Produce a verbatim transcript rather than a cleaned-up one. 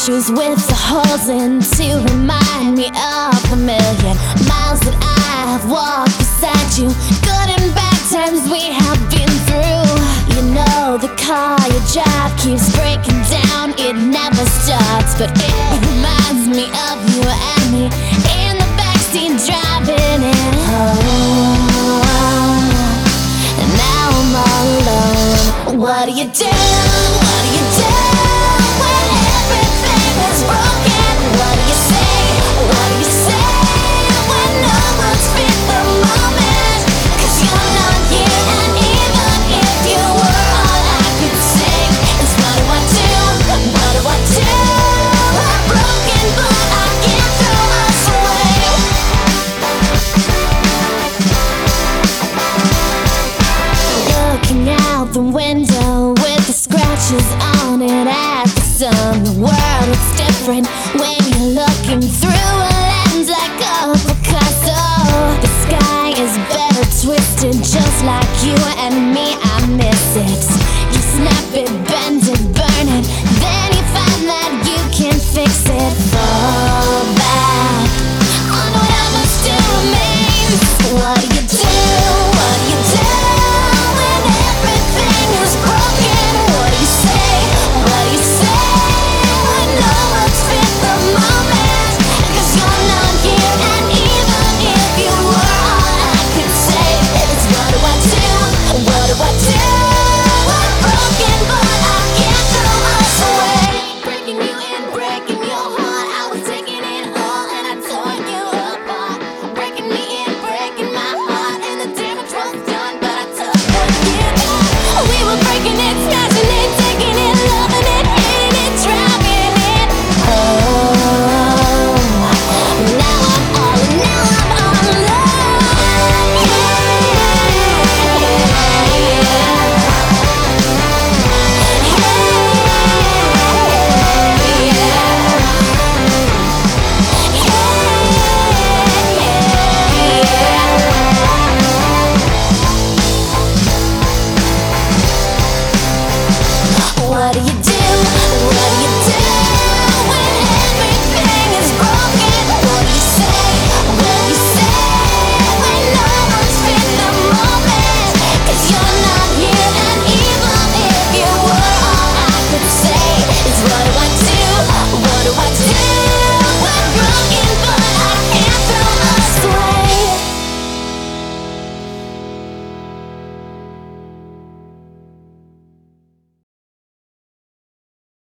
shoes with the holes in to remind me of the million miles that I have walked beside you. Good and bad times we have been through. You know the car you drive keeps breaking down, it never stops, but it reminds me of you and me in the backseat driving it home. And now I'm all alone. What do you do?